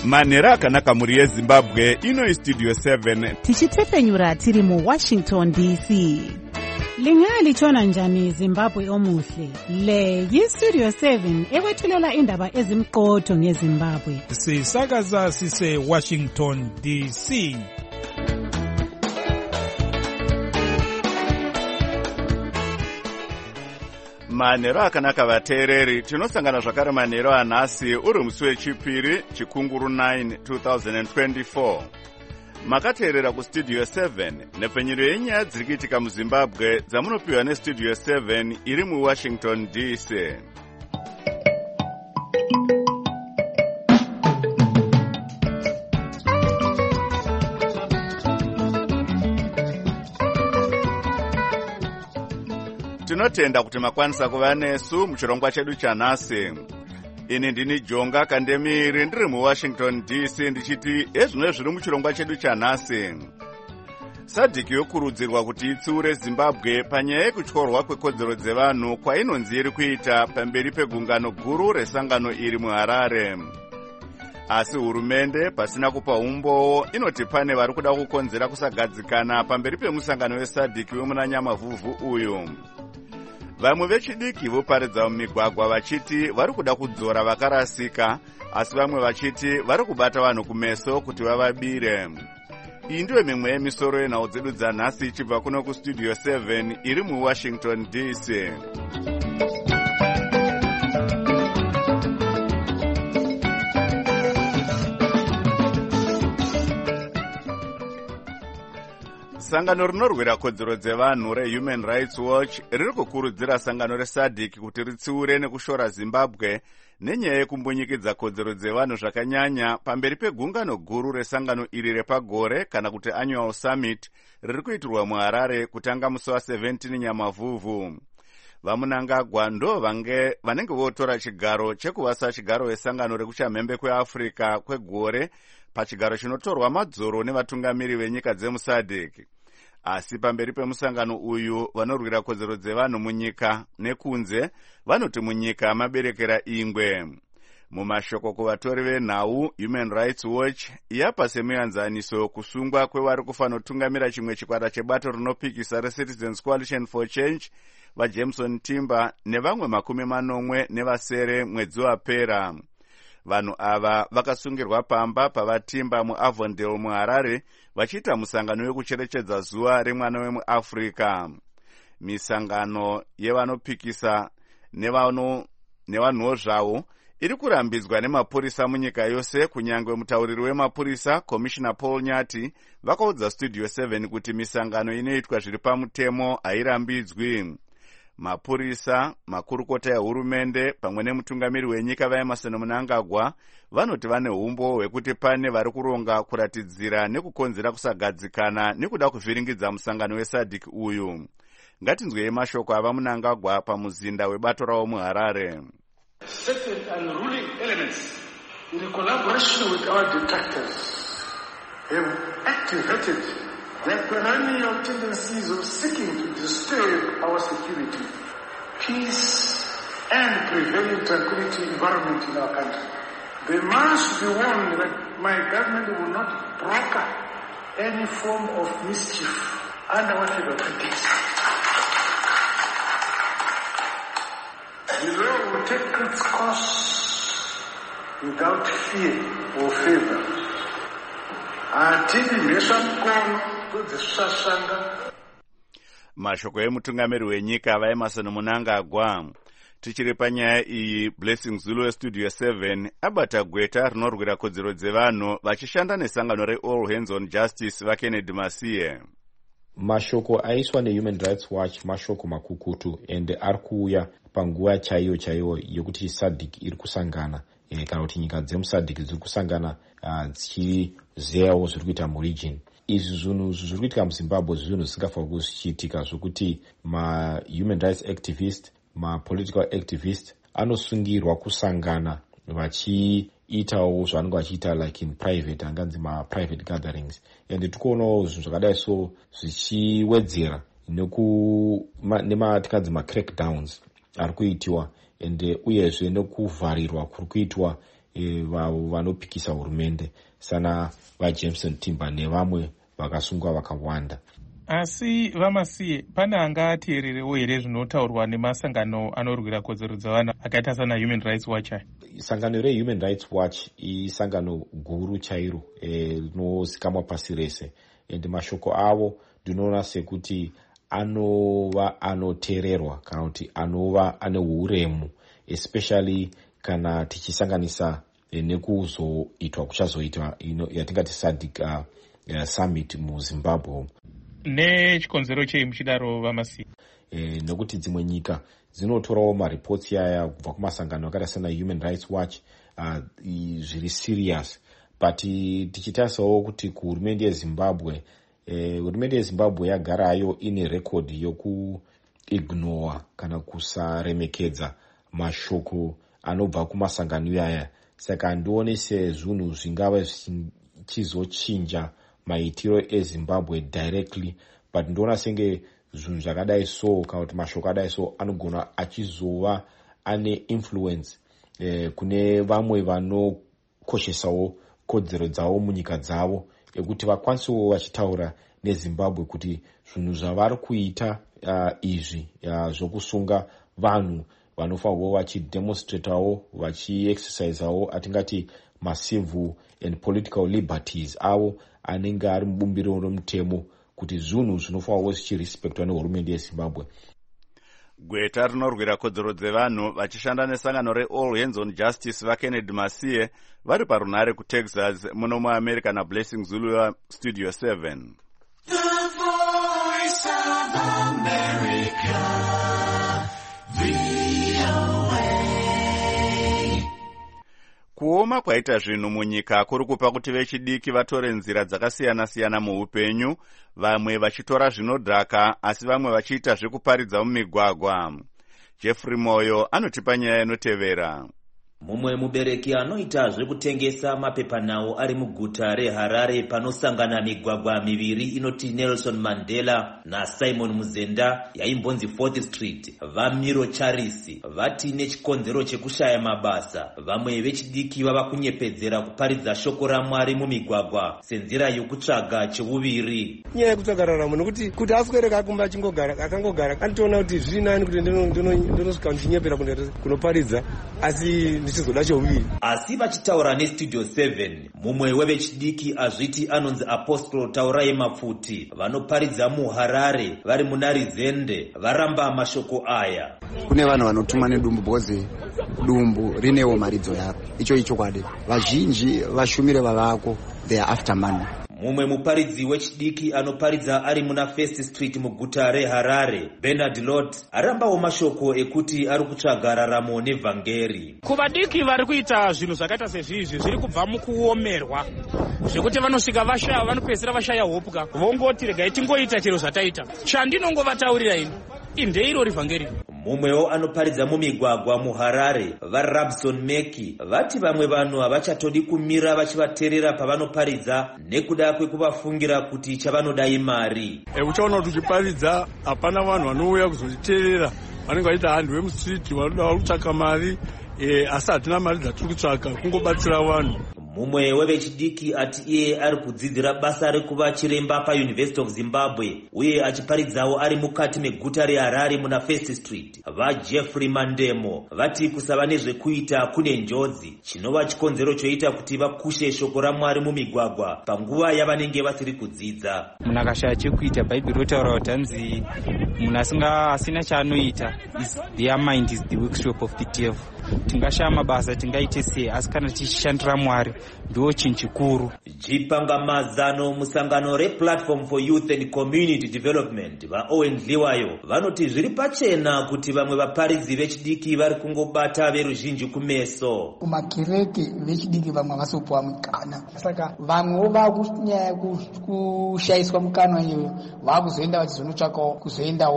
manhero akanaka muri yezimbabwe. Ino Studio 7 tichitepfenyura tiri muWashington DC. Lingalitshona njani Zimbabwe omuhle? Le yiStudio 7 ekwethulela indaba ezimqotho ngeZimbabwe. Sisakaza sise Washington DC. manhero akanaka vateereri, tinosangana zvakare manhero anhasi uri musi wechipiri chikunguru 9 2024. Makateerera kuStudio 7 nepfenyuro yenyaya dziri kuitika muZimbabwe dzamunopiwa neStudio 7 iri muWashington DC. Tinotenda kuti makwanisa kuva nesu muchirongwa chedu chanhasi. Ini ndini Jonga Kandemiri ndiri muWashington DC ndichiti ezvino zviri muchirongwa chedu chanhasi. SADC yokurudzirwa kuti itsiure Zimbabwe panyaya yekutyorwa kwekodzero dzevanhu kwainonzi iri kuita pamberi pegungano guru resangano iri muHarare. Asi hurumende pasina kupa umbowo inoti pane vari kuda kukonzera kusagadzikana pamberi pemusangano weSADC wemuna Nyamavhuvhu uyu. Vamwe vechidiki voparidza mumigwagwa vachiti vari kuda kudzora vakarasika, asi vamwe vachiti vari kubata vanhu kumeso kuti vavabire. Iyi ndiyo mimwe yemisoro yenhau dzedu dzanhasi ichibva kuno kuStudio 7 iri muWashington DC. Sangano rinorwira kodzero dzevanhu reHuman Rights Watch riri kukurudzira sangano reSADC kuti ritsiure nekushora Zimbabwe nenyaya yekumbonyikidza kodzero dzevanhu zvakanyanya pamberi pegungano guru resangano iri repagore kana kuti Annual Summit riri kuitirwa muHarare kutanga musi wa17 Nyamavhuvhu. Vamunangagwa ndo vanenge votora chigaro chekuvasa chigaro wesangano rekuchamhembe kweAfrica kwegore pachigaro chinotorwa madzoro nevatungamiri venyika dzemuSADC. Asi pamberi pemusangano uyu vanorwira kodzero dzevanhu munyika nekunze vanoti munyika maberekera ingwe. Mumashoko kuvatori venhau, Human Rights Watch yapa semuyanzaniso kusungwa kwevari kufanotungamira chimwe chikwata chebato rinopikisa reCitizens Coalition for Change vaJameson Timber nevamwe 40 mwedzi wapera. Vanhu ava vakasungirwa pamba pavatimba muAvondale muHarare vachiita musangano wekucherechedza zuva remwana wemuAfrica. Misangano yevanopikisa nevanhuwo zvavo iri kurambidzwa nemapurisa munyika yose, kunyangwe mutauriri wemapurisa Commissioner Paul Nyati vakaudza Studio 7 kuti misangano inoitwa zviri pamutemo hairambidzwi. Mapurisa, makurukota ehurumende pamwe nemutungamiri wenyika vaEmmerson Mnangagwa vanoti vane umbo hwekuti pane vari kuronga kuratidzira nekukonzera kusagadzikana nekuda kuvhiringidza musangano weSADC uyu. Ngatinzwei mashoko ava Mnangagwa pamuzinda webato ravo muHarare. Certain unruly elements in collaboration with our detractors have activated their perennial tendencies of seeking to disturb our security, peace, and prevailing tranquility environment in our country. They must be warned that my government will not broker any form of mischief under whatever pretext. The law will take its course without fear or favor. Mashoko emutungamiri wenyika vaEmmerson Mnangagwa. Tichiri panyaya iyi, Blessing Zulu weStudio 7 abata gweta rinorwira kodzero dzevanhu vachishanda nesangano reAll Hands on Justice vaKennedy Masiye. Mashoko aiswa neHuman Rights Watch mashoko makukutu ende ari kuuya panguva chaiyo yokuti SADC iri kusangana kana kuti nyika dzemuSADC dziri kusangana dzichizeyawo zviri kuita muregion. Izvi zvinhu zviri kuitika muZimbabwe zvinhu zvisingafaniri kuchiitika, zvokuti ma-human rights activist, ma-political activist anosungirwa kusangana vachiitawo zvavanenge vachiita like in private, anganzi ma-private gatherings. And tikuonawo zvinhu zvakadai so zvichiwedzera nematinganzi ma-crackdowns ari kuitiwa, uyezve nekuvharirwa kuri kuitwa vanopikisa hurumende sana vaJameson Timber nevamwe vakasungwa vakawanda. Asi vamasiye, pane angateererewo here zvinotaurwa nemasangano anorwira kodzero dzevanhu akaita sana Human Rights Watch? Sangano reHuman Rights Watch isangano guru chairo rinozikamwa pasi rese, ende mashoko avo ndinoona sekuti anova anoteererwa kana kuti anova ane uremu, especially kana tichisanganisa nekuzoitwa kuchazoitwa yatingati SADC summit muZimbabwe. Nechikonzero chei muchidaro vamasiye? Nekuti dzimwe nyika dzinotorawo maripotsi aya kubva kumasangano akaita sana Human Rights Watch zviri serious, but tichitarisawo kuti kuhurumende yeZimbabwe, hurumende yeZimbabwe yagarayo ine rekodhi yokuignora kana kusaremekedza mashoko anobva kumasangano iyaya. Saka handione sezvinhu zvingava zvichizochinja maitiro eZimbabwe directly, but ndoona senge zvinhu zvakadai so kana kuti mashoko akadai so anogona achizova ane influence kune vamwe vanokoshesawo kodzero dzavo munyika dzavo, ekuti vakwanisewo vachitaura neZimbabwe kuti zvinhu zvavari kuita izvi zvokusunga vanhu vanofanirwa vachidemonstratawo vachiexercisawo atingati macivil and political liberties avo anenge ari mubumbiro remutemo, kuti zvinhu zvinofanirwa zvichirespectwa nehurumende yeZimbabwe. Gweta rinorwira kodzero dzevanhu vachishanda nesangano reAll Hands on Justice vaKennedy Masiye vari parunhare kuTexas muno muAmerica naBlessing Zulu Studio 7. The Voice of America, Kuoma kwaita zvinhu munyika kuri kupa kuti vechidiki vatore nzira dzakasiyana-siyana muupenyu, vamwe vachitora zvinodhaka asi vamwe vachiita zvekuparidza mumigwagwa. Jeffrey Moyo anotipa nyaya inotevera. Mumwe mubereki anoita zvekutengesa mapepanhau ari muguta reHarare panosangana migwagwa miviri inoti Nelson Mandela naSimon Muzenda yaimbonzi 4th Street, vaMiro Charles vati nechikonzero chekushaya mabasa vamwe vechidiki vava kunyepedzera kuparidza shoko raMwari mumigwagwa senzira yokutsvaga cheuviri. Nyaya yekutsvaga raramo nokuti kuti aswere kakumba akangogara anotoona kuti zviri nani kuti ndonosvika ndichinyepera kunoparidza asi ndichizoda cheuviri. Asi vachitaura neStudio 7, mumwe wevechidiki azviti anonzi Apostle Taurai Mapfuti vanoparidza muHarare vari muNarizende varamba mashoko aya. Kune vanhu vanotuma nedumbu bhozi, dumbu rinewo maridzo yaro. Icho ichokwadi. Vazhinji vashumire vavako, they are after money. Mumwe muparidzi wechidiki anoparidza ari muna First Street muguta reHarare, Bernard Lot, arambawo mashoko ekuti ari kutsvaga raramo nevhangeri. Kuvadiki vari kuita zvinhu zvakaita sezvizvi zviri kubva mukuomerwa zvekuti vanosvika vashaya, vanopedzisira vashaya hopuka, vongoti regai tingoita chero zvataita. Chandinongovataurira ini indeiro rivhangeri. Mumwewo anoparidza mumigwagwa muHarare, vaRabson Meki vati vamwe vanhu havachatodi kumira vachivateerera pavanoparidza nekuda kwekuvafungira kuti chavanoda imari. Uchaona kuti uchiparidza hapana vanhu vanouya kuzotiteerera, vanenge vaita handu vemustriti vanoda kutsvaka mari, asi hatina mari dzatiri kutsvaka, kungobatsira vanhu. Mumwe wevechidiki ati iye ari kudzidzira basa rekuva chiremba paUniversity of Zimbabwe uye achiparidzawo ari mukati meguta reHarare muna First Street. VaJeffrey Mandemo vati kusava nezvekuita kune njodzi, chinova chikonzero choita kuti vakushe shoko raMwari mumigwagwa panguva yavanenge vasiri kudzidza. Munhu akashaya chekuita, Bhaibheri rotaura kuti hanzi munhu asina chaanoita, their mind is the workshop of the devil. Tingashaya mabasa tingaite sei, asi kana tichishandira Mwari ndo chinhu chikuru. Chipangamazano musangano rePlatform for Youth and Community Development vaOwen Dliwayo vanoti zviri pachena kuti vamwe vaparidzi vechidiki vari kungobata veruzhinji kumeso. Kumakireke vechidiki vamwe vasopuwa mukana, saka vamwewo vakunyaya kushayiswa mukana iyoyo vakuzoenda vachizonotsvakawo kuzoendawo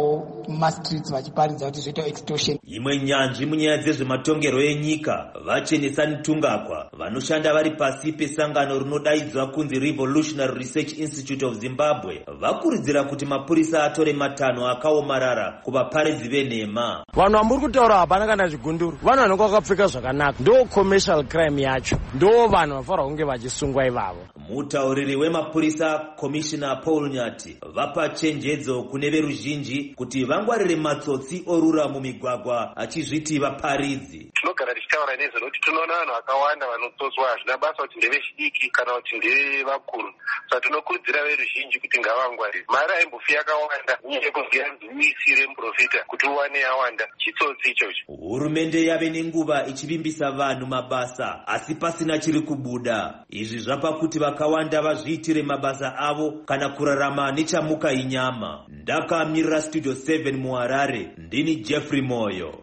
mumastreets vachiparidza kuti zvoita extortion. Imwe nyanzvi munyaya dzezvematongero enyika vaChenesani Tungakwa vanoshanda vari pasi pesangano rinodaidzwa kunzi Revolutionary Research Institute of Zimbabwe vakurudzira kuti mapurisa atore matanho akaomarara kuvaparidzi venhema. Vanhu vamuri kutaura hapana kana chigunduru, vanhu vanenge vakapfeka zvakanaka, ndo commercial crime yacho, ndo vanhu vafanira kunge vachisungwa ivavo. Mutauriri wemapurisa Commissioner Paul Nyati vapa chenjedzo kune veruzhinji kuti vangwarire matsotsi orura mumigwagwa achizviti vaparidzi. Tinogara tichitaura nezvekuti tinoona vanhu vakawanda vanotsotswa, hazvina basa kuti ndevechidiki kana kuti ndevakuru. Saka tinokurudzira veruzhinji kuti ngavangwarire. Mari aimbofi yakawanda nyaya yekuti yanziwisire muprofita kuti uwane yawanda chitsotsi ichocho. Hurumende yave nenguva ichivimbisa vanhu mabasa asi pasina chiri kubuda. Izvi zvapa kuti vakawanda vazviitire mabasa avo kana kurarama nechamuka inyama. Ndakamirira Studio 7 muHarare, ndini Jeffrey Moyo.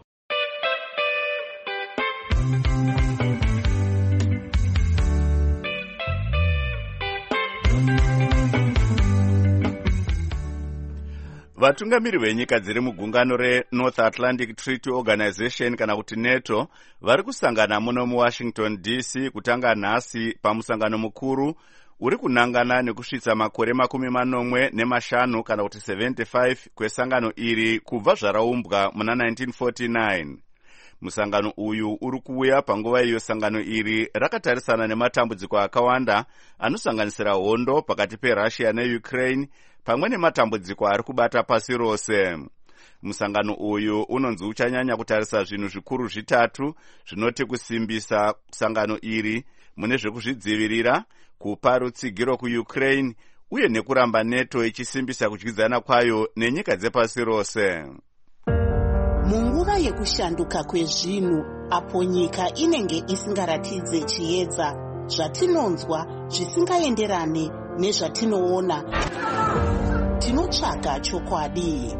Vatungamiri venyika dziri mugungano reNorth Atlantic Treaty Organization kana kuti NATO vari kusangana muno muWashington DC kutanga nhasi pamusangano mukuru uri kunangana nekusvitsa makore 45 kana kuti 75 kwesangano iri kubva zvaraumbwa muna 1949. Musangano uyu uri kuuya panguva iyo sangano iri rakatarisana nematambudziko akawanda anosanganisira hondo pakati peRussia neUkraine pamwe nematambudziko ari kubata pasi rose. Musangano uyu unonzi uchanyanya kutarisa zvinhu zvikuru zvitatu zvinoti kusimbisa sangano iri mune zvekuzvidzivirira, kupa rutsigiro kuUkraine uye nekuramba NATO ichisimbisa kudyidzana kwayo nenyika dzepasi rose. Munguva yekushanduka kwezvinhu apo nyika inenge isingaratidze chiedza, zvatinonzwa zvisingaenderane nezvatinoona, tinotsvaga chokwadi.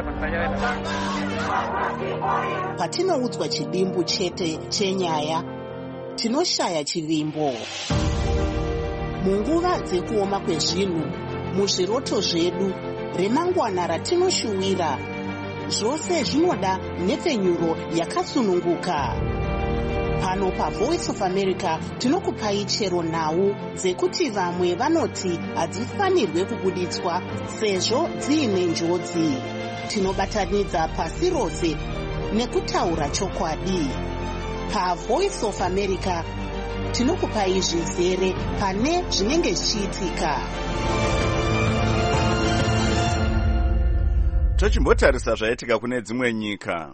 Patinoudzwa chidimbu chete chenyaya, tinoshaya chivimbo. Munguva dzekuoma kwezvinhu, muzviroto zvedu, remangwana ratinoshuwira, zvose zvinoda nhepfenyuro yakasununguka. Pano paVoice of America tinokupai chero nhau dzekuti vamwe vanoti hadzifanirwe kubuditswa sezvo dziine njodzi. Tinobatanidza pasi rose nekutaura chokwadi. PaVoice of America tinokupai zvizere pane zvinenge zvichiitika. Tochimbotarisa zvaitika kune dzimwe nyika.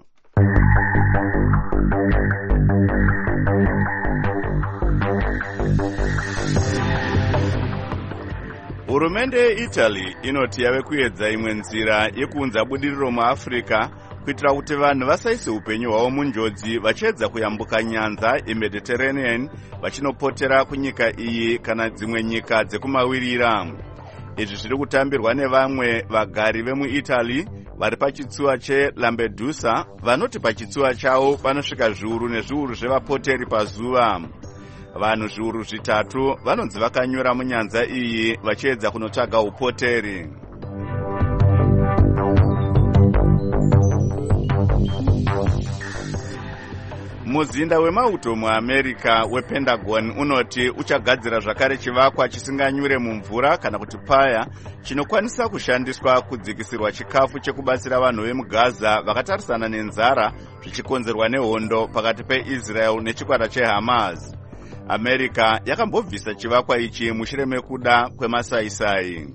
Hurumende yeItaly inoti yave kuedza imwe nzira yekuunza budiriro muAfrica kuitira kuti vanhu vasaise upenyu hwavo munjodzi vachiedza kuyambuka nyanza yeMediterranean vachinopotera kunyika iyi kana dzimwe nyika dzekumawirira. Izvi zviri kutambirwa nevamwe vagari vemuItaly vari pachitsuwa cheLampedusa vanoti pachitsuwa chavo panosvika zviuru nezviuru zvevapoteri pazuva. Vanhu zviuru zvitatu vanonzi vakanyura munyanza iyi vachiedza kunotsvaga upoteri. Muzinda wemauto muAmerica wePentagon unoti uchagadzira zvakare chivakwa chisinganyure mumvura kana kuti paya chinokwanisa kushandiswa kudzikisirwa chikafu chekubatsira vanhu vemuGaza vakatarisana nenzara zvichikonzerwa nehondo pakati peIsrael nechikwata cheHamas. America yakambobvisa chivakwa ichi mushure mekuda kwemasaisai.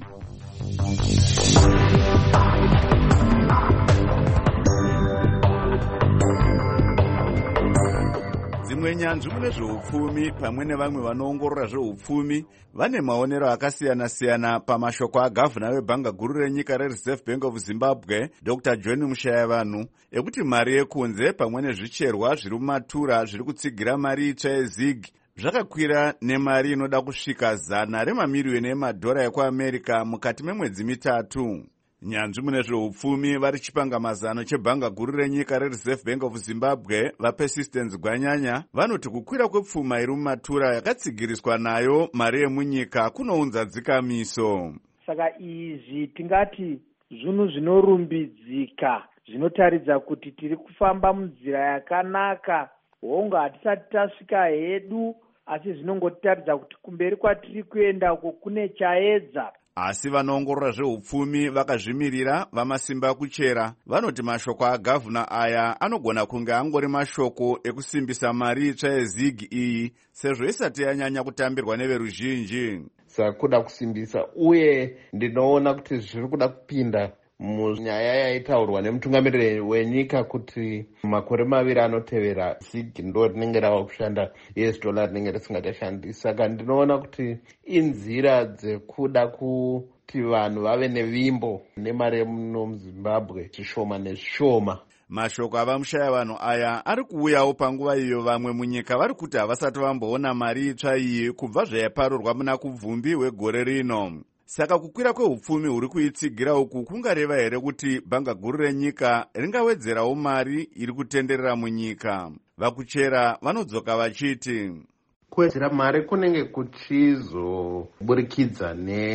Dzimwe nyanzvi mune zveupfumi pamwe nevamwe vanoongorora zveupfumi vane maonero akasiyana-siyana pamashoko agavhuna webhanga guru renyika reReserve Bank of Zimbabwe Dr. John Mushayavanhu ekuti mari yekunze pamwe nezvicherwa zviri mumatura zviri kutsigira mari itsva yeZig zvakakwira nemari inoda kusvika $100 remamiliyoni emadhora ekuAmerica mukati memwedzi mitatu. Nyanzvi mune zveupfumi vari chipangamazano chebhanga guru renyika reReserve Bank of Zimbabwe vaPersistence Gwanyanya vanoti kukwira kwepfuma iri mumatura yakatsigiriswa nayo mari yemunyika kunounza dzikamiso. Saka izvi tingati zvinhu zvinorumbidzika zvinotaridza kuti tiri kufamba munzira yakanaka. Hongu hatisati tasvika hedu, asi zvinongotaridza kuti kumberi kwatiri kuenda uko kune chaedza. Asi vanoongorora zveupfumi vakazvimirira vamasimba kuchera vanoti mashoko agavhuna aya anogona kunge angori mashoko ekusimbisa mari itsva yezigi iyi, sezvo isati yanyanya kutambirwa neveruzhinji. Saka kuda kusimbisa, uye ndinoona kuti zviri kuda kupinda munyaya yaitaurwa nemutungamiriri wenyika kuti makore 2 anotevera zigi ndo rinenge rava kushanda US dollar rinenge risingachashandi. Saka ndinoona kuti inzira dzekuda kuti vanhu vave nevimbo nemari muno muZimbabwe zvishoma nezvishoma. Mashoko avamushaya vanhu aya ari kuuyawo panguva iyo vamwe munyika vari kuti havasati vamboona mari itsva iyi kubva zvayaparurwa muna kubvumbi wegore rino. Saka kukwira kweupfumi huri kuitsigira uku kungareva here kuti bhanga guru renyika ringawedzerawo mari iri kutenderera munyika? Vakuchera vanodzoka vachiti kuwedzera mari kunenge kuchizoburikidza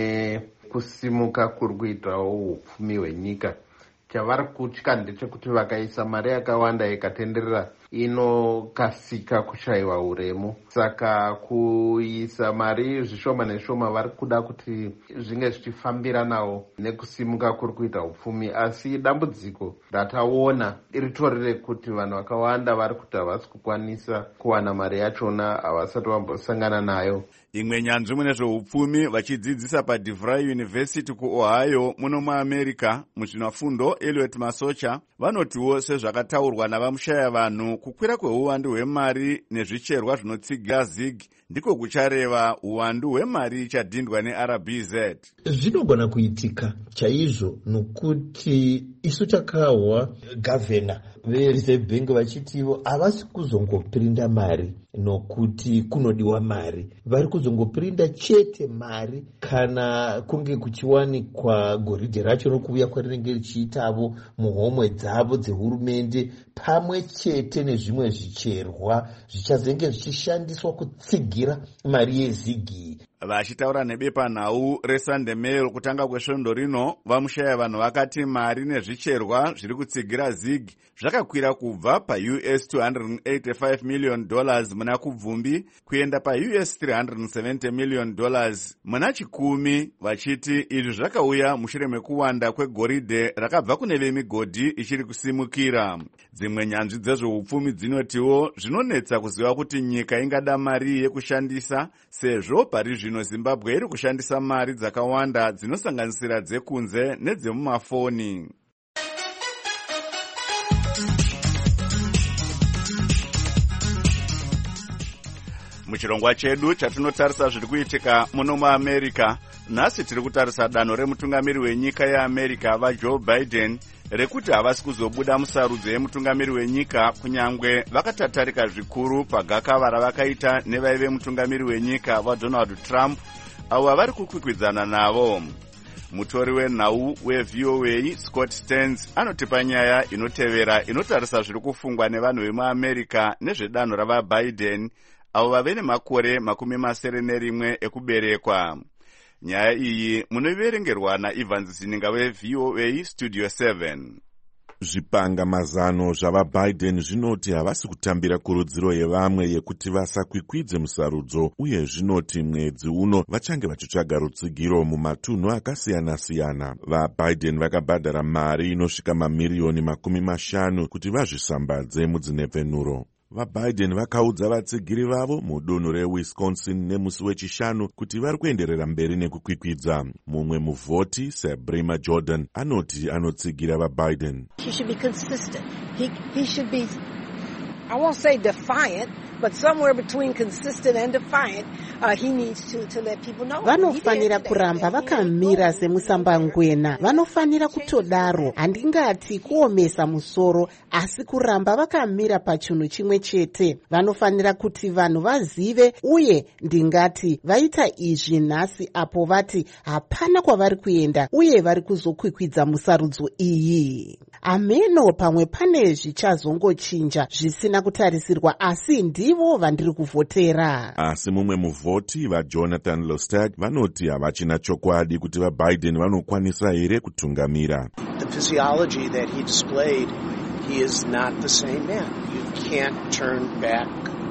nekusimuka kuri kuitawo upfumi hwenyika. Chavari kutya ndechekuti vakaisa mari yakawanda ikatenderera inokasika kushayiwa uremu. Saka kuisa mari zvishoma nezvishoma vari kuda kuti zvinge zvichifambiranawo nekusimuka kuri kuita upfumi. Asi dambudziko rataona ritorere kuti vanhu vakawanda vari kuti havasi kukwanisa kuwana mari yachona, havasati vambosangana nayo. Imwe nyanzvi mune zveupfumi vachidzidzisa paDeVry University kuOhio muno muAmerica muzvinafundo Elliot Masocha vanotiwo sezvakataurwa navamushaya vanhu kukwira kweuwandu hwemari nezvicherwa zvinotsigira zig ndiko kuchareva uwandu hwemari ichadhindwa neRBZ. Zvinogona kuitika chaizvo nokuti isu takahwa gavhena veReserve Bank vachitivo havasi kuzongopirinda mari nokuti kunodiwa mari, vari kuzongopirinda chete mari kana kunge kuchiwanikwa goridhe racho nokuuya kwarinenge richiitavo muhomwe dzavo dzehurumende pamwe chete nezvimwe zvicherwa zvichazenge zvichishandiswa kutsigira mari yezigi. Vachitaura nebepanhau reSunday Mail kutanga kwesvondo rino, vamushaya vanhu vakati mari nezvicherwa zviri kutsigira zig zvakakwira kubva paUS $285 million muna kubvumbi kuenda paUS $370 million muna chikumi, vachiti izvi zvakauya mushure mekuwanda kwegoridhe rakabva kune vemigodhi ichiri kusimukira. Dzimwe nyanzvi dzezveupfumi dzinotiwo zvinonetsa kuziva kuti nyika ingada mari yekushandisa sezvo pari zvino Zimbabwe iri kushandisa mari dzakawanda dzinosanganisira dzekunze nedzemumafoni. Muchirongwa chedu chatinotarisa zviri kuitika muno muAmerica, nhasi tiri kutarisa danho remutungamiri wenyika yeAmerica vaJoe Biden rekuti havasi kuzobuda musarudzo yemutungamiri wenyika kunyangwe vakatatarika zvikuru pagakava ravakaita nevaive mutungamiri wenyika vaDonald Trump avo vari kukwikwidzana navo. Mutori wenhau weVOA Scott Stearns anotipa nyaya inotevera inotarisa zviri kufungwa nevanhu vemuAmerica nezvedanho ravaBiden avo vave nemakore 71 ekuberekwa. Nyaya iyi munoiverengerwa naIvan Zininga weVOA Studio 7. Zvipanga mazano zvavaBiden zvinoti havasi kutambira kurudziro yevamwe yekuti vasakwikwidze musarudzo, uye zvinoti mwedzi uno vachange vachitsvaga rutsigiro mumatunhu akasiyana-siyana. VaBiden vakabhadhara mari inosvika mamiliyoni 50 kuti vazvisambadze mudzinepfenuro. VaBiden vakaudza vatsigiri vavo mudunhu reWisconsin nemusi wechishanu kuti vari kuenderera mberi nekukwikwidza. Mumwe muvhoti Sabrina Jordan anoti anotsigira vaBiden. He should be consistent. He should be, I won't say defiant, but somewhere between consistent and defiant. He needs to let people know. Vanofanira kuramba vakamira semusambangwena. Vanofanira kutodaro. Handingati kuomesa musoro, asi kuramba vakamira pachinhu chimwe chete. Vanofanira kuti vanhu vazive, uye ndingati vaita izvi nhasi apo vati hapana kwavari kuenda uye vari kuzokwikwidza musarudzo iyi. ameno pamwe pane zvichazongochinja zvisina kutarisirwa, asi ndivo vandiri kuvhotera. Asi mumwe muvhoti vaJonathan Lostag vanoti havachina chokwadi kuti vaBiden vanokwanisa here kutungamira. The physiology that he displayed, he is not the same man. You can't turn back.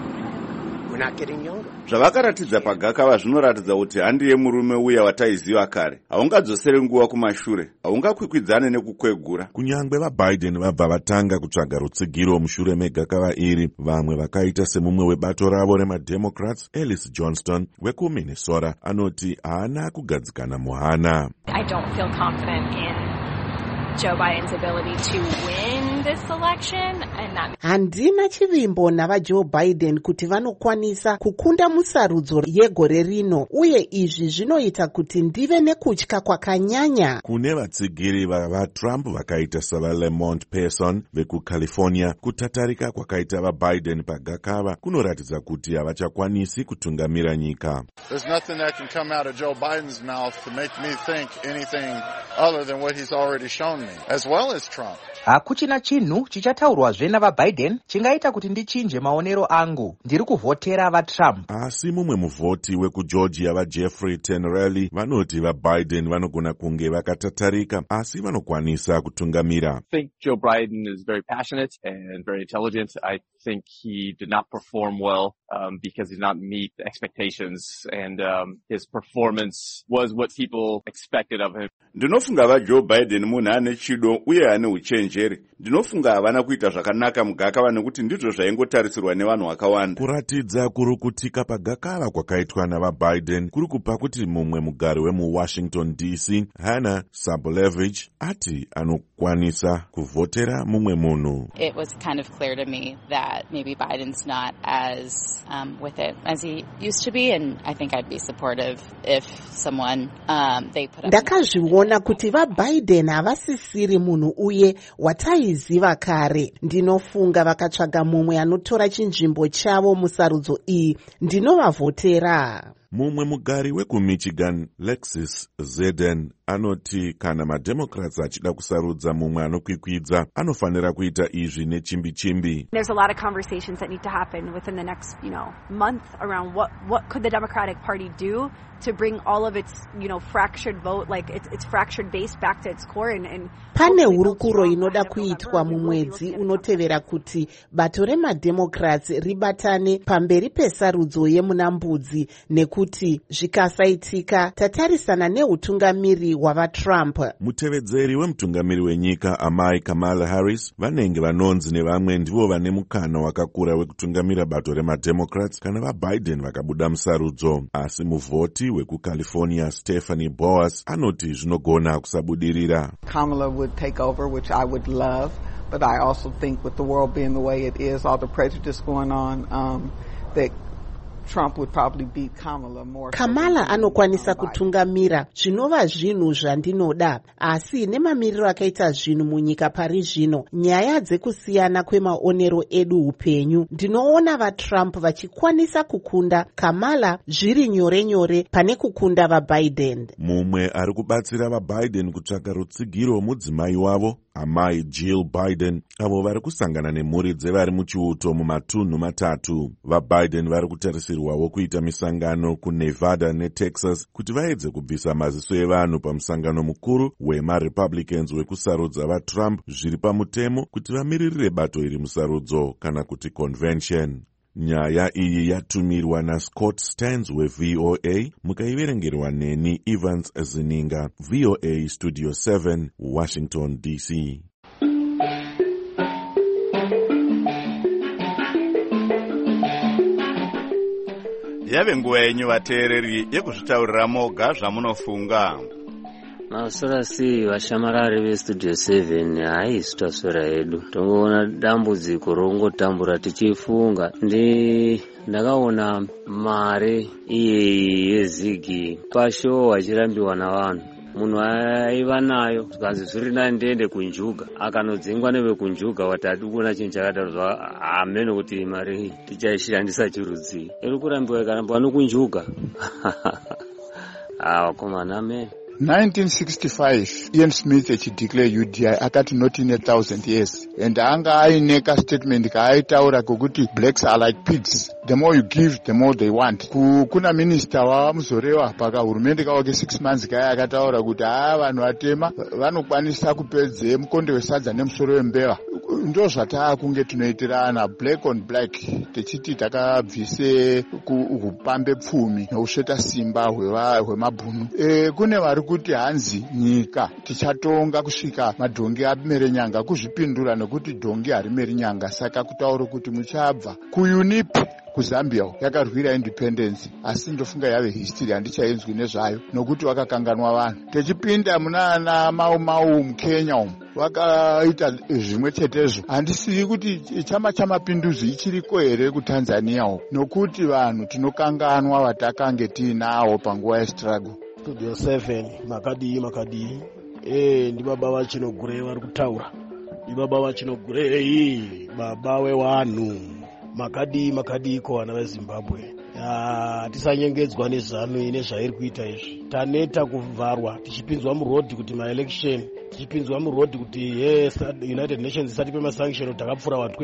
We're not getting younger. Zvavakaratidza paGakava zvinoratidza kuti handiye murume uya wataiziva kare. Haungadzosere nguva kumashure, haungakwikwidzane nekukwegura. Kunyangwe vaBiden vabva vatanga kutsvaga rutsigiro mushure meGakava iri, vamwe vakaita semumwe webato ravo remademocrats Alice Johnston wekuMinnesota anoti haana kugadzikana muhana. I don't feel confident in Joe Biden's ability to win this election, and that handina chivimbo navaJoe Biden kuti vanokwanisa kukunda musarudzo yegore rino, uye izvi zvinoita kuti ndive nekutya kwakanyanya. Kune vatsigiri vaTrump vakaita savaLemont Pearson vekuCalifornia, kutatarika kwakaita vaBiden paGakava kunoratidza kuti havachakwanisi kutungamira nyika. There's nothing that can come out of Joe Biden's mouth to make me think anything other than what he's already shown me, as well as Trump. Hakuchina chinhu chichataurwazve navaBiden chingaita kuti ndichinje maonero angu. Ndiri kuvhotera vaTrump. Asi mumwe muvhoti wekuGeorgia vaJeffrey Tenrelli vanoti vaBiden vanogona kunge vakatatarika, asi vanokwanisa kutungamira. I think Joe Biden is very passionate and very intelligent. I think he did not perform well because he did not meet the expectations, and his performance was what people expected of him. Ndinofunga vaJoe Biden munhu ane chido uye ane uchenjeri. Ndinofunga havana kuita zvakanaka muGakava nekuti ndizvo zvaingotarisirwa nevanhu vakawanda. Kuratidza kurukutika paGakava kwakaitwa navaBiden kuri kupa kuti mumwe mugari wemuWashington DC Hannah Sabolevich ati anokwanisa kuvhotera mumwe munhu. It was kind of clear to me that maybe Biden's not as with it as he used to be, and I think I'd be supportive if someone they put up. Ndakazviona kuti vaBiden havasisiri munhu uye wataiziva kare. Ndinofunga vakatsvaga mumwe anotora chinzvimbo chavo musarudzo iyi, ndinovavhotera. Mumwe mugari wekuMichigan Lexis Zeden anoti kana mademocrats achida kusarudza mumwe anokwikwidza anofanira kuita izvi nechimbi-chimbi. There's a lot of conversations that need to happen within the next, month around what could the Democratic Party do to bring all of its, fractured vote, like its fractured base back to its core and pane hurukuro inoda kuitwa mumwedzi unotevera kuti bato remademocrats ribatane pamberi pesarudzo yemunambudzi, nekuti zvikasaitika tatarisana neutungamiri hwavaTrump. Mutevedzeri wemutungamiri wenyika amai Kamala Harris vanenge vanonzi nevamwe ndivo vane mukana wakakura wekutungamira bato remademocrats kana vaBiden vakabuda musarudzo, asi muvhoti wekuCalifornia Stephanie Boas anoti zvinogona kusabudirira. Kamala would take over, which I would love, but I also think with the world being the way it is, all the prejudice going on, that Trump would probably beat Kamala more. Kamala anokwanisa kutungamira, zvinova zvinhu zvandinoda, asi nemamiriro akaita zvinhu munyika pari zvino, nyaya dzekusiyana kwemaonero edu upenyu, ndinoona vaTrump vachikwanisa kukunda Kamala zviri nyore-nyore pane kukunda vaBiden. Mumwe ari kubatsira vaBiden kutsvaka rutsigiro mudzimai wavo amai Jill Biden, avo vari kusangana nemhuri dzevari muchiuto mumatunhu matatu. VaBiden vari kutarisirwawo kuita misangano kuNevada neTexas kuti vaedze kubvisa maziso evanhu pamusangano mukuru wemaRepublicans wekusarudza vaTrump zviri pamutemo kuti vamiririre bato iri musarudzo kana kuti convention. Nyaya iyi yatumirwa naScott Stearns weVOA, mukaiverengerwa neni Evans Zininga, VOA Studio 7, Washington DC. Yave nguva yenyu vateereri yekuzvitaurira moga zvamunofunga. Masora si vashamarari vestudio 7 haisi taswera yedu. Tongoona dambudziko rongotambura tichifunga. Ndakaona mare iye yezigi pashow wachirambiwa navanhu. Munhu aiva nayo zvazi zviri nani ndiende kunjuga, akanodzingwa nevekunjuga watati kuona chinhu chakataurwa ameno kuti mari tichaishandisa chirudzii. Iri kurambiwa ikarambiwa nokunjuga. Vakomana ameno. 1965 Ian Smith echideclare UDI akati not in 1,000 years, and anga aine ka statement kaaitaura kokuti blacks are like pigs, the more you give the more they want. Kuna minister wa Muzorewa paka hurumende kawake 6 months kaya akataura kuti vanhu vatema vanokwanisa kupedza mukonde wesadza nemusoro wembeva. Ndo zvatakunge tunoitirana black on black, techiti takabvise kupambe pfumi nokusveta simba hwemabhunu. Kune vari kuti hanzi nyika tichatonga kusvika madhongi amere nyanga, kuzvipindura nekuti dhongi harimeri nyanga. Saka kutaura kuti muchabva kuUNIP kuZambia yakarwira independence, asi ndofunga yave history, handichainzwi nezvayo nokuti wakakanganwa vanhu. Techipinda munana Mau muKenya umu vakaita zvimwe chetezvo. Handisiyi kuti chama chamapinduzi ichiriko here kuTanzania umu, nokuti vanhu tinokanganwa vatakange tiinawo panguva yestruggle. Studio 7 makadii ndi baba vachinogure vari kutaura, ndi baba vachinogure baba wevanhu makadii ko vana veZimbabwe. Tisanyengedzwa nezvanu ine zvairi kuita izvi. Taneta kuvharwa tichipinzwa murodhi kuti maelection, tichipinzwa murodhi kuti United Nations isatipe masanction takapfura wa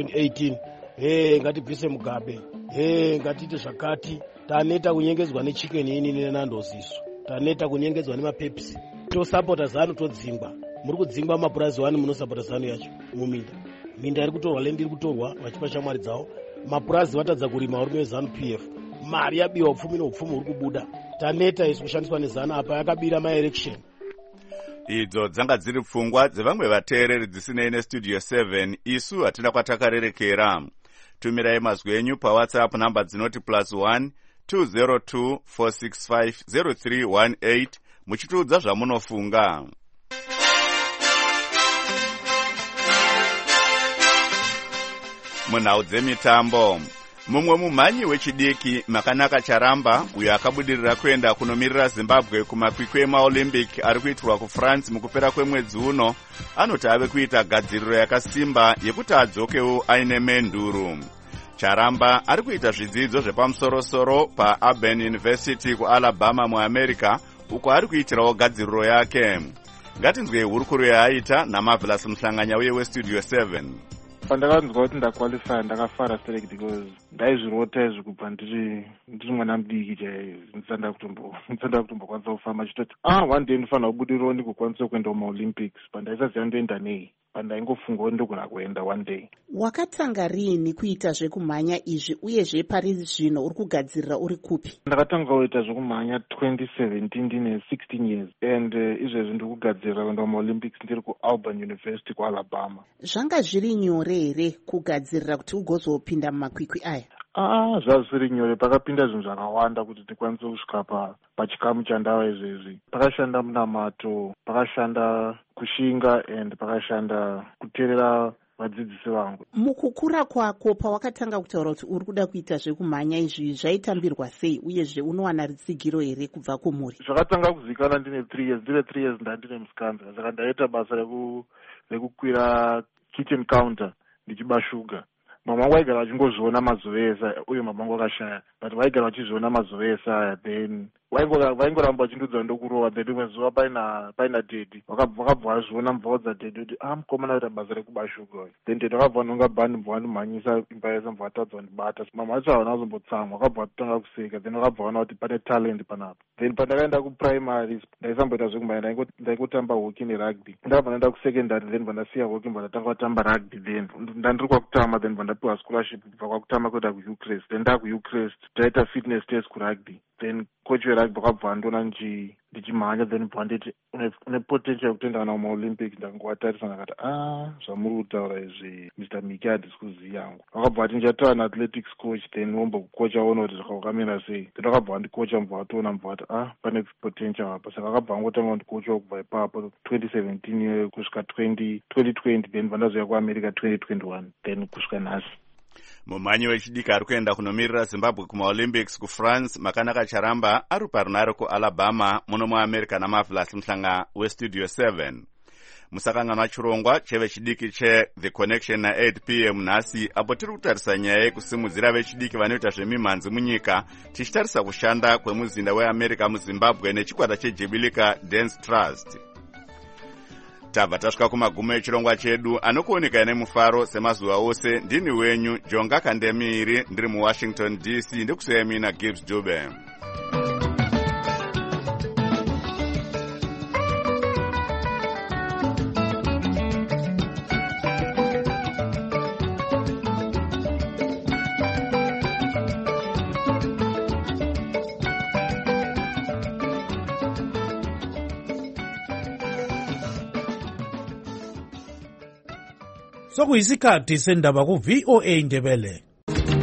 2018. Ngatibvise Mugabe, ngatiite zvakati. Taneta kunyengedzwa nechicken ini nenandozi isu, taneta kunyengedzwa nemapepsi. Tosapota zanu todzingwa, muri kudzingwa mapurazi wani, munosapota zanu yacho muminda. Minda iri kutorwa, lendi iri kutorwa vachipa shamwari dzavo. Mapurazi vatadza kurima varume vezanu PF, mari yabiwa, upfumi neupfumi uri kubuda. Taneta isu kushandiswa nezana apa yakabira maelection. Idzo dzanga dziri pfungwa dzevamwe vateereri dzisinei neStudio 7. Isu hatina kwatakarerekera. Tumirai mazwi enyu paWhatsApp namba dzinoti +1 202 465 0318 muchitiudza zvamunofunga. Munhau dzemitambo, mumwe mumhanyi wechidiki Makanaka Charamba, uyo akabudirira kuenda kunomirira Zimbabwe kumakwikwi emaOlympic ari kuitirwa kuFrance mukupera kwemwedzi uno, anoti ave kuita gadziriro yakasimba yekuti adzokewo aine menduru. Charamba ari kuita zvidzidzo zvepamusoro-soro paAuburn University kuAlabama muAmerica, uko ari kuitirawo gadziriro yake. Ngatinzwe hurukuro yaaita naMarvelous Muhlanganya uye weStudio 7. Pandakanzwa kuti ndaqualify ndakafara select because ndaizvirota izvi kubva ndiri mwana mudiki chaiye, ndisanda kutombokwanisa kufamba chitoti one day ndinofanira kubudirirawo ndigokwanisa kuenda kumaOlympics, pandaisaziva ndoenda nei, pandaingofungawo ndogona kuenda one day. Wakatanga rini kuita zvekumhanya izvi uyezve pari zvino uri kugadzirira uri kupi? Ndakatanga kuita zvekumhanya 2017 ndine 16 years and izvezvi ndiri kugadzirira kuenda kumaOlympics ndiri kuAuburn University kuAlabama. Zvanga zviri nyore here kugadzirira kuti ugozopinda mumakwikwi aya? Zvazviri nyore, pakapinda zvinhu zvakawanda kuti ndikwanise kusvika pachikamu chandava izvezvi. Pakashanda munamato, pakashanda kushinga and pakashanda kuteerera vadzidzisi vangu. Mukukura kwako pawakatanga kutaura kuti uri kuda kuita zvekumhanya izvi zvaitambirwa sei uyezve unowana rutsigiro here kubva kumhuri? Zvakatanga kuzivikanwa ndine 3 years, ndine 3 years ndandine musikanza, saka ndaita basa rekukwira kitchen counter ndichibashuga. Mama wangu waigara vachingozviona mazuva ese, uye mama wangu akashaya, but vaigara vachizviona mazuva ese aya, then vaingoramba vachindudza ndokurova, then rimwe zuva paina dhedhi vakabva vazviona mvao dzadhedhi kuti mukomana aita basa rekubashuga, then dhedhi vakabva vanonga bhani mbva vanimhanyisa imba yese mbva vatadza vandibata. Mama vacho havana kuzombotsamwa, vakabva vatotanga kuseka, then vakabva vaona kuti pane talent panapa. Then pandakaenda kuprimary ndaisamboita zvekumhanya, ndaingotamba hockey nerugby. Ndabva ndaenda kusekendary, then vandasiya hockey mbva ndatanga kutamba rugby, then ndandiri kwakutama, then vandapiwa scholarship kubva kwakutama kuenda kuUcrest. Then ndakuUcrest taita fitness test kurugby, then coach werugby wakabva andiona ndichimhanya, then bva nditi une potential yekutoenda kana kumaOlympics. Ndangovatarisa ndakati zvamuri kutaura izvi Mr. Miki handisi kuziva yangu. Vakabva vati ndichataura naathletics coach, then vombokocha aona kuti zvakakamira sei, then vakabva vandikocha mbva vatoona mbva vati pane potential apa. Saka vakabva vangotanga kundikocha kubva ipapo 2017 kusvika 2020, then vandazouya kuAmerica 2021, then kusvika nhasi. Mumhanyi wechidiki ari kuenda kunomirira Zimbabwe kumaOlympics kuFrance, Makanaka Charamba ari parunare kuAlabama muno muAmerica naMarvelous Muhlanga weStudio 7. musakanganwa chirongwa chevechidiki che-The Connection na8 p.m. nhasi apo tiri kutarisa nyaya yekusimudzira vechidiki vanoita zvemimhanzi munyika tichitarisa kushanda kwemuzinda weamerica muzimbabwe nechikwata chejubilee Dance Trust. Tabva tasvika kumagumo echirongwa chedu anokuoneka nemufaro semazuva ose. Ndini wenyu Jonga Kandemiri ndiri muWashington DC ndikusiya mina Gibbs Dube. Sokuyisikhathi sendaba ku VOA Ndebele.